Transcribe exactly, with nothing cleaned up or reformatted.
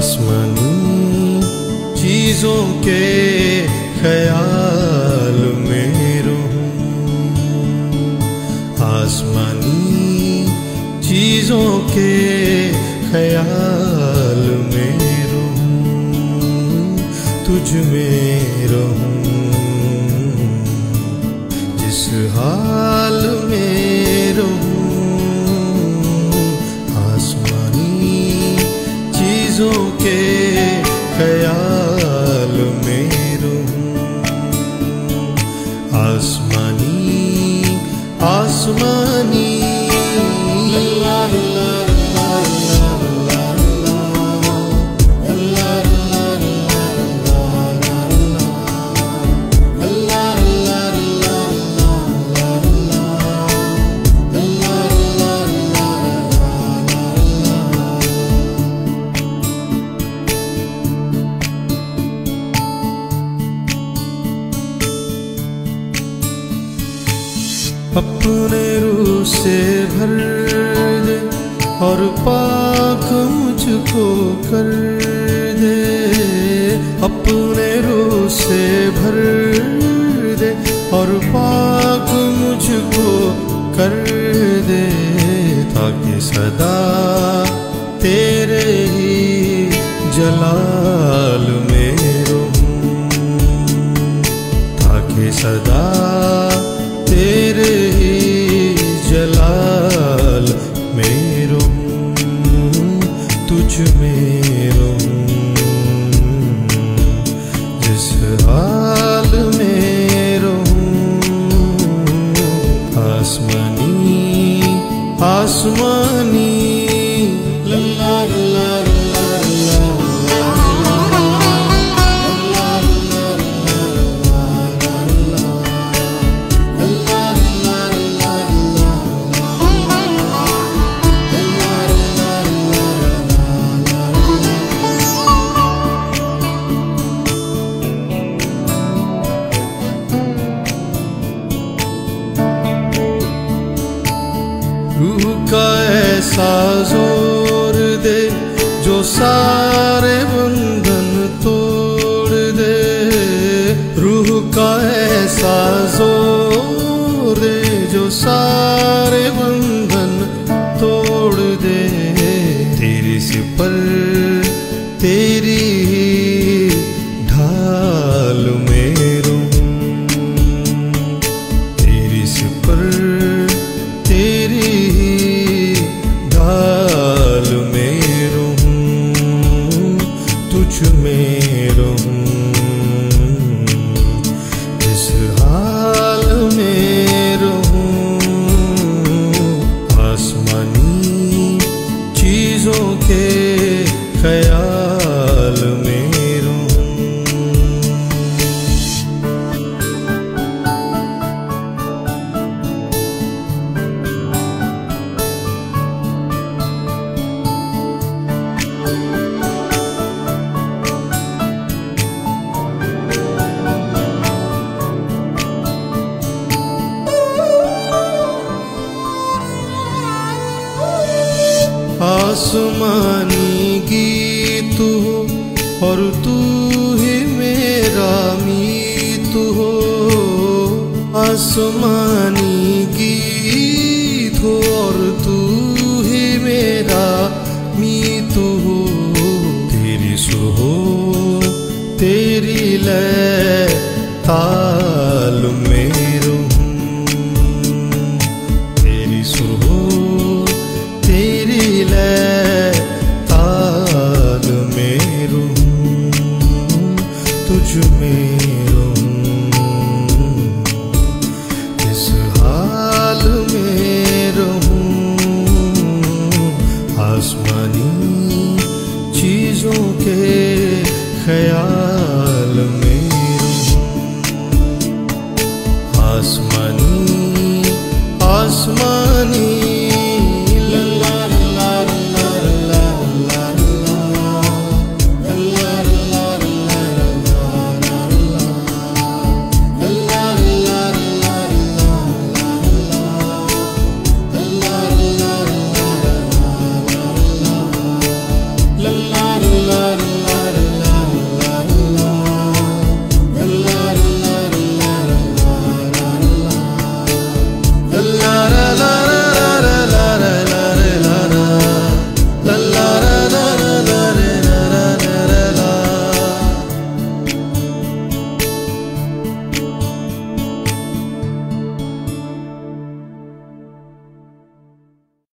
आसमानी चीजों के ख्याल में रहूं, आसमानी चीजों के ख्याल में रहूं, तुझ में रहूं, जिस हाल में रहूं, आसमानी चीजों के ख्याल में रहूं, आसमानी आसमानी ला ला अपने रूह से भर दे और पाक मुझको कर दे, अपने रूह से भर दे और पाक मुझको कर दे, ताकि सदा तेरे ही जलाल में रहूं, ताकि सदा तेरे ही जलाल में रहूं, तुझ में रहूं, जिस हाल में रहूं, आसमानी आसमानी ला ला रूह का ऐसा जोर दे जो सारे बंधन तोड़ दे, रूह का ऐसा जोर दे जो सारे बंधन तोड़ दे, तेरी सिपर तेरी ढाल में रहूं, तेरी सिपर तेरी ढाल में रहूं, तुझ में रहूं, जिस हाल में रहूं, आसमानी चीजों के ख्याल में रहूं। आसमानी गीत हो और तू ही मेरा मीत हो, आसमानी गीत हो और तू ही मेरा मीत हो, तेरी सुर हो तेरी लय ताल में रहूं, तेरी सुर हो तेरी लय ताल में रहूं, तुझ में रहूं, इस हाल में रहूं, आसमानी